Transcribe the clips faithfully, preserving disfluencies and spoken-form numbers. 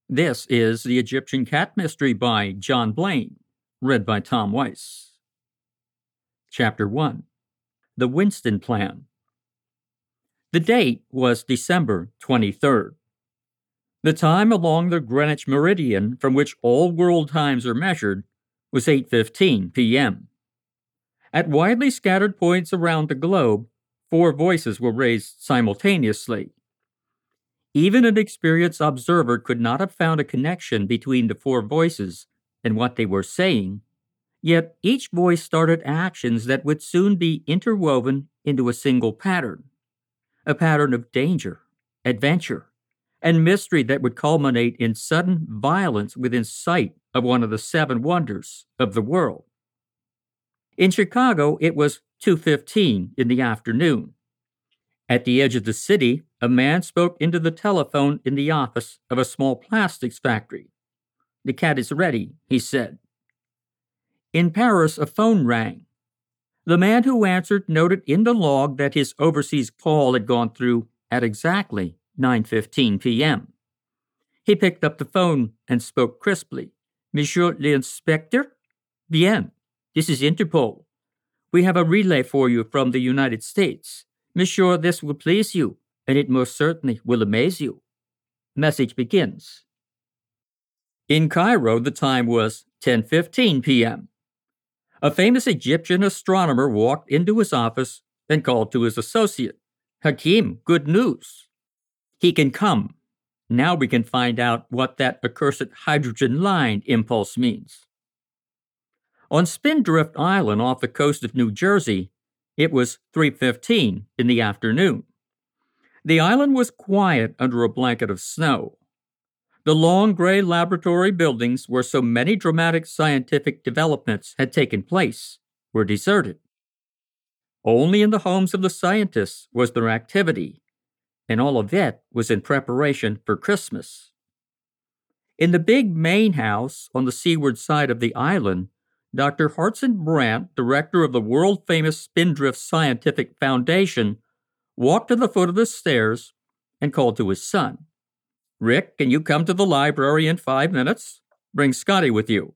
This is The Egyptian Cat Mystery by John Blaine, read by Tom Weiss. Chapter one. The Winston Plan. The date was December twenty-third. The time along the Greenwich Meridian from which all world times are measured was eight fifteen p.m. At widely scattered points around the globe, four voices were raised simultaneously. Even an experienced observer could not have found a connection between the four voices and what they were saying, yet each voice started actions that would soon be interwoven into a single pattern, a pattern of danger, adventure, and mystery that would culminate in sudden violence within sight of one of the seven wonders of the world. In Chicago, it was two fifteen in the afternoon. At the edge of the city, a man spoke into the telephone in the office of a small plastics factory. "The cat is ready," he said. In Paris, a phone rang. The man who answered noted in the log that his overseas call had gone through at exactly nine fifteen p.m. He picked up the phone and spoke crisply. "Monsieur l'inspecteur? Bien. This is Interpol. We have a relay for you from the United States. Monsieur, this will please you, and it most certainly will amaze you." Message begins. In Cairo, the time was ten fifteen p.m. A famous Egyptian astronomer walked into his office and called to his associate, "Hakim, good news. He can come. Now we can find out what that accursed hydrogen line impulse means." On Spindrift Island off the coast of New Jersey, it was three fifteen in the afternoon. The island was quiet under a blanket of snow. The long gray laboratory buildings where so many dramatic scientific developments had taken place were deserted. Only in the homes of the scientists was there activity, and all of it was in preparation for Christmas. In the big main house on the seaward side of the island, Doctor Hartson Brant, director of the world-famous Spindrift Scientific Foundation, walked to the foot of the stairs and called to his son. "Rick, can you come to the library in five minutes? Bring Scotty with you."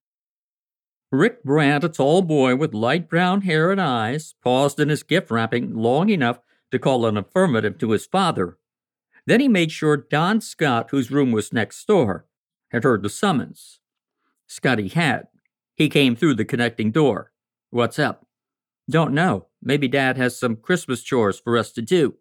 Rick Brant, a tall boy with light brown hair and eyes, paused in his gift wrapping long enough to call an affirmative to his father. Then he made sure Don Scott, whose room was next door, had heard the summons. Scotty had. He came through the connecting door. "What's up?" "Don't know. Maybe Dad has some Christmas chores for us to do."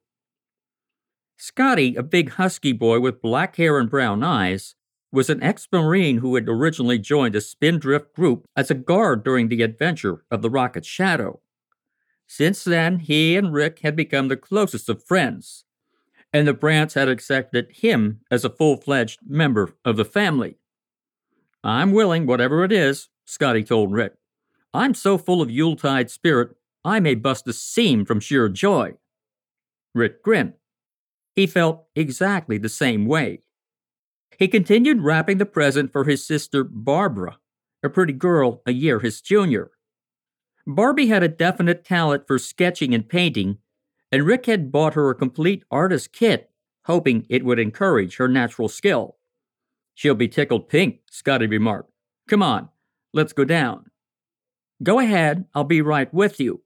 Scotty, a big husky boy with black hair and brown eyes, was an ex-Marine who had originally joined the Spindrift group as a guard during the adventure of the rocket Shadow. Since then, he and Rick had become the closest of friends, and the Brants had accepted him as a full-fledged member of the family. "I'm willing, whatever it is," Scotty told Rick. "I'm so full of Yuletide spirit, I may bust a seam from sheer joy." Rick grinned. He felt exactly the same way. He continued wrapping the present for his sister Barbara, a pretty girl a year his junior. Barbie had a definite talent for sketching and painting, and Rick had bought her a complete artist kit, hoping it would encourage her natural skill. "She'll be tickled pink," Scotty remarked. "Come on, let's go down." "Go ahead, I'll be right with you."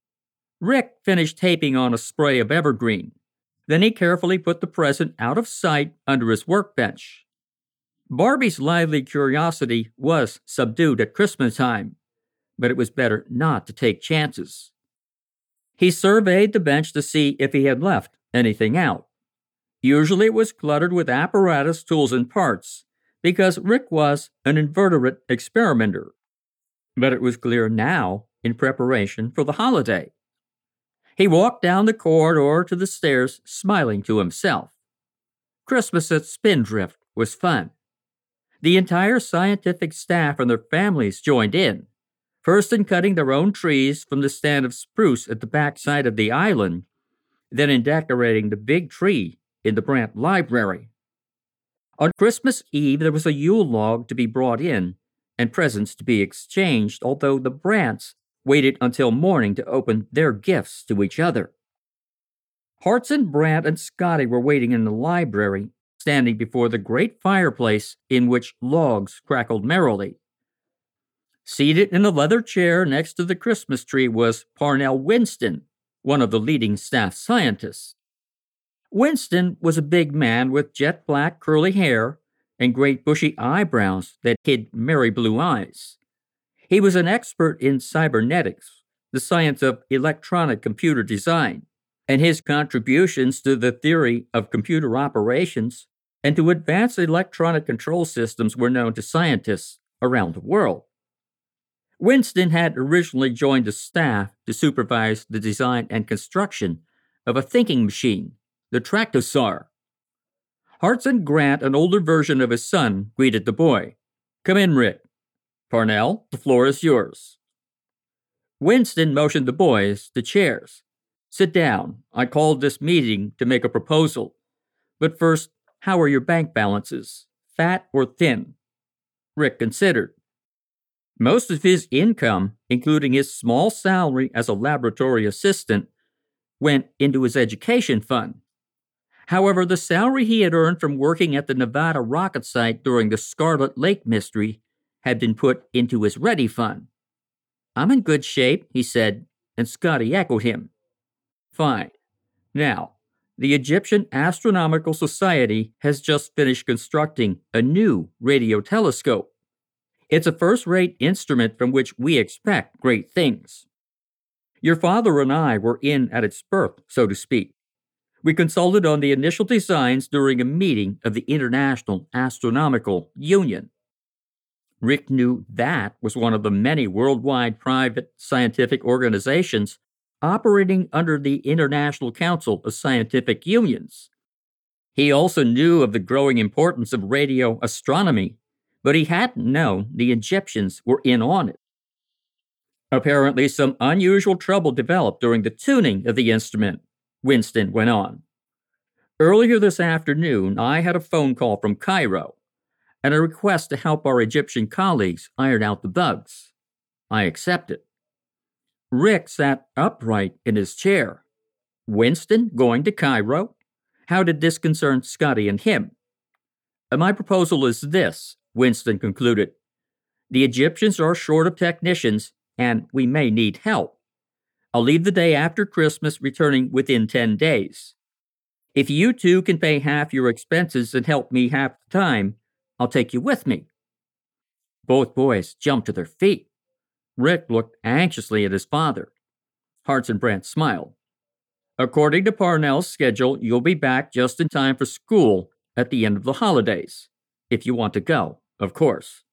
Rick finished taping on a spray of evergreen. Then he carefully put the present out of sight under his workbench. Barbie's lively curiosity was subdued at Christmas time, but it was better not to take chances. He surveyed the bench to see if he had left anything out. Usually it was cluttered with apparatus, tools, and parts, because Rick was an invertebrate experimenter. But it was clear now in preparation for the holiday. He walked down the corridor to the stairs, smiling to himself. Christmas at Spindrift was fun. The entire scientific staff and their families joined in, first in cutting their own trees from the stand of spruce at the backside of the island, then in decorating the big tree in the Brant Library. On Christmas Eve, there was a Yule log to be brought in and presents to be exchanged, although the Brants waited until morning to open their gifts to each other. Hartson, Brant, and Scotty were waiting in the library, standing before the great fireplace in which logs crackled merrily. Seated in a leather chair next to the Christmas tree was Parnell Winston, one of the leading staff scientists. Winston was a big man with jet black curly hair and great bushy eyebrows that hid merry blue eyes. He was an expert in cybernetics, the science of electronic computer design, and his contributions to the theory of computer operations and to advanced electronic control systems were known to scientists around the world. Winston had originally joined the staff to supervise the design and construction of a thinking machine, the Tractosaur. Hartson Grant, an older version of his son, greeted the boy. "Come in, Rick." "Parnell, the floor is yours." Winston motioned the boys to chairs. "Sit down. I called this meeting to make a proposal. But first, how are your bank balances? Fat or thin?" Rick considered. Most of his income, including his small salary as a laboratory assistant, went into his education fund. However, the salary he had earned from working at the Nevada rocket site during the Scarlet Lake mystery had been put into his ready fund. "I'm in good shape," he said, and Scotty echoed him. "Fine. Now, the Egyptian Astronomical Society has just finished constructing a new radio telescope. It's a first-rate instrument from which we expect great things. Your father and I were in at its birth, so to speak. We consulted on the initial designs during a meeting of the International Astronomical Union." Rick knew that was one of the many worldwide private scientific organizations operating under the International Council of Scientific Unions. He also knew of the growing importance of radio astronomy, but he hadn't known the Egyptians were in on it. "Apparently some unusual trouble developed during the tuning of the instrument," Winston went on. "Earlier this afternoon, I had a phone call from Cairo and a request to help our Egyptian colleagues iron out the bugs. I accepted." Rick sat upright in his chair. Winston going to Cairo? How did this concern Scotty and him? "My proposal is this," Winston concluded. "The Egyptians are short of technicians, and we may need help. I'll leave the day after Christmas, returning within ten days. If you two can pay half your expenses and help me half the time, I'll take you with me." Both boys jumped to their feet. Rick looked anxiously at his father. Hartson Brant smiled. "According to Parnell's schedule, you'll be back just in time for school at the end of the holidays. If you want to go, of course."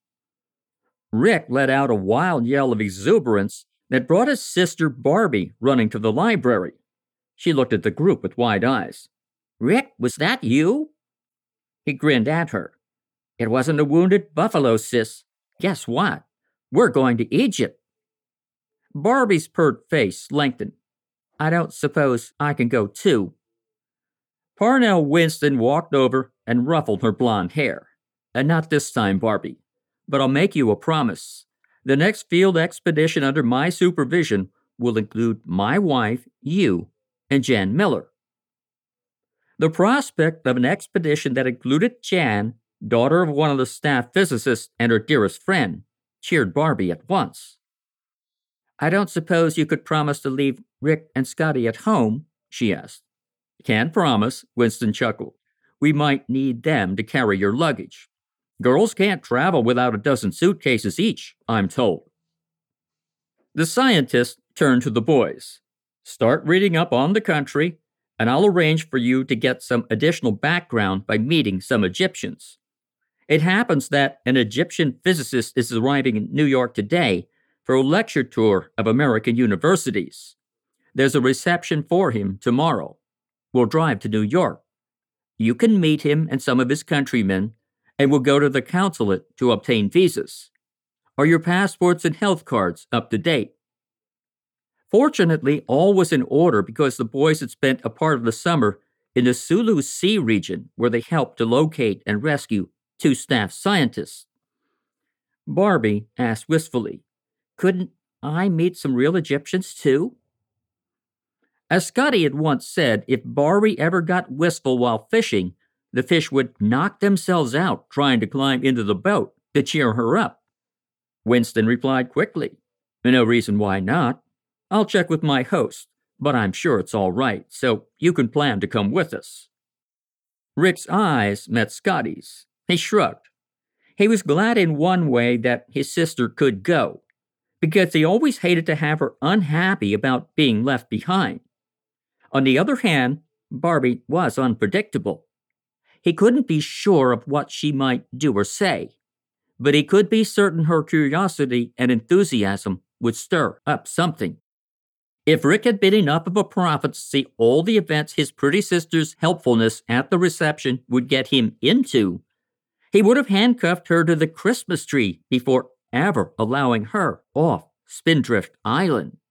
Rick let out a wild yell of exuberance that brought his sister Barbie running to the library. She looked at the group with wide eyes. "Rick, was that you?" He grinned at her. "It wasn't a wounded buffalo, sis. Guess what? We're going to Egypt." Barbie's pert face lengthened. "I don't suppose I can go too." Parnell Winston walked over and ruffled her blonde hair. "And not this time, Barbie. But I'll make you a promise. The next field expedition under my supervision will include my wife, you, and Jan Miller." The prospect of an expedition that included Jan, daughter of one of the staff physicists and her dearest friend, cheered Barbie at once. "I don't suppose you could promise to leave Rick and Scotty at home?" she asked. "Can't promise," Winston chuckled. "We might need them to carry your luggage. Girls can't travel without a dozen suitcases each, I'm told." The scientist turned to the boys. "Start reading up on the country, and I'll arrange for you to get some additional background by meeting some Egyptians. It happens that an Egyptian physicist is arriving in New York today for a lecture tour of American universities. There's a reception for him tomorrow. We'll drive to New York. You can meet him and some of his countrymen, and we'll go to the consulate to obtain visas. Are your passports and health cards up to date?" Fortunately, all was in order because the boys had spent a part of the summer in the Sulu Sea region where they helped to locate and rescue two staff scientists. Barbie asked wistfully, "Couldn't I meet some real Egyptians too?" As Scotty had once said, if Barbie ever got wistful while fishing, the fish would knock themselves out trying to climb into the boat to cheer her up. Winston replied quickly, "No reason why not. I'll check with my host, but I'm sure it's all right, so you can plan to come with us." Rick's eyes met Scotty's. He shrugged. He was glad in one way that his sister could go, because he always hated to have her unhappy about being left behind. On the other hand, Barbie was unpredictable. He couldn't be sure of what she might do or say, but he could be certain her curiosity and enthusiasm would stir up something. If Rick had been enough of a prophet to see all the events his pretty sister's helpfulness at the reception would get him into, he would have handcuffed her to the Christmas tree before ever allowing her off Spindrift Island.